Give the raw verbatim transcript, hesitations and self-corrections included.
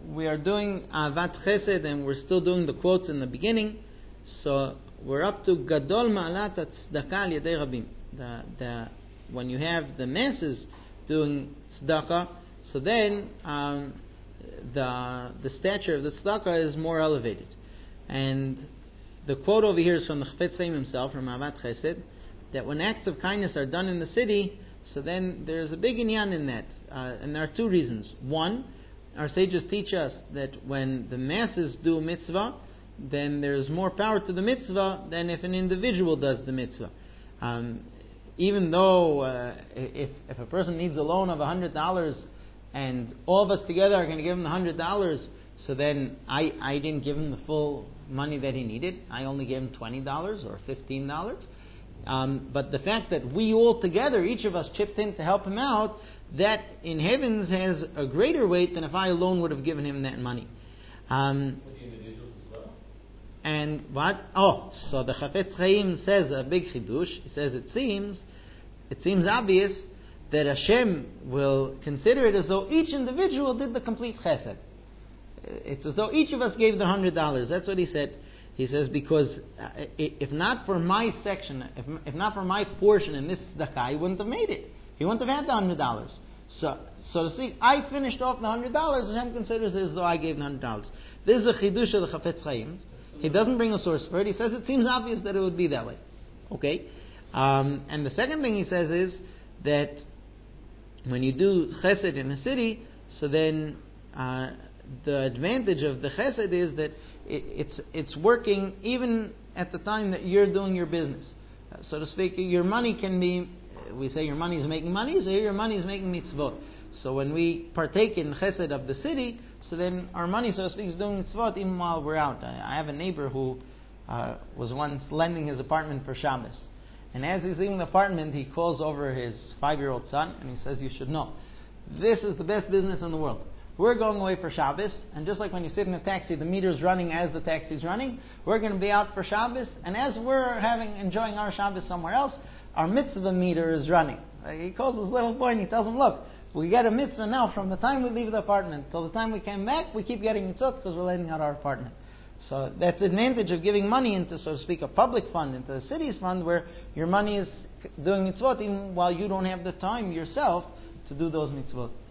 we are doing Avat Chesed, and we're still doing the quotes in the beginning. So we're up to Gadol Ma'alat Tzedakah Al Yedei Rabim. The the when you have the masses doing tzedakah, so then um, the the stature of the tzedakah is more elevated. And the quote over here is from the Chafetz Chaim himself, from Avat Chesed, that when acts of kindness are done in the city, so then there's a big inyan in that. Uh, and there are two reasons. One, our sages teach us that when the masses do a mitzvah, then there's more power to the mitzvah than if an individual does the mitzvah. Um, even though uh, if, if a person needs a loan of one hundred dollars and all of us together are going to give him the one hundred dollars, so then I, I didn't give him the full money that he needed. I only gave him twenty dollars or fifteen dollars. Um, but the fact that we all together, each of us chipped in to help him out, that in heavens has a greater weight than if I alone would have given him that money. Um, and what? Oh, so the Chafetz Chaim says a big chidush. He says it seems, it seems obvious that Hashem will consider it as though each individual did the complete chesed. It's as though each of us gave the hundred dollars. That's what he said. He says, because if not for my section, if, if not for my portion in this tzedakah, he wouldn't have made it. He wouldn't have had the hundred dollars. So, so to speak, I finished off the hundred dollars. Hashem considers it as though I gave the hundred dollars. This is the chidush of the Chafetz Chaim. He doesn't bring a source for it. He says it seems obvious that it would be that way. Okay, um, and the second thing he says is that when you do chesed in a city, so then uh, the advantage of the chesed is that it, it's it's working even at the time that you're doing your business. Uh, so to speak, your money can be, we say your money is making money, so your money is making mitzvot. So when we partake in chesed of the city, so then our money, so to speak, is doing mitzvot even while we're out. I, I have a neighbor who uh, was once lending his apartment for Shabbos. And as he's leaving the apartment, he calls over his five-year-old son, and he says, you should know, this is the best business in the world. We're going away for Shabbos, and just like when you sit in a taxi, the meter's running as the taxi's running, we're going to be out for Shabbos, and as we're having enjoying our Shabbos somewhere else, our mitzvah meter is running. Uh, he calls his little boy and he tells him, look, we get a mitzvah now from the time we leave the apartment till the time we came back, we keep getting mitzvot because we're lending out our apartment. So that's the advantage of giving money into, so to speak, a public fund, into the city's fund, where your money is doing mitzvot even while you don't have the time yourself to do those mitzvot.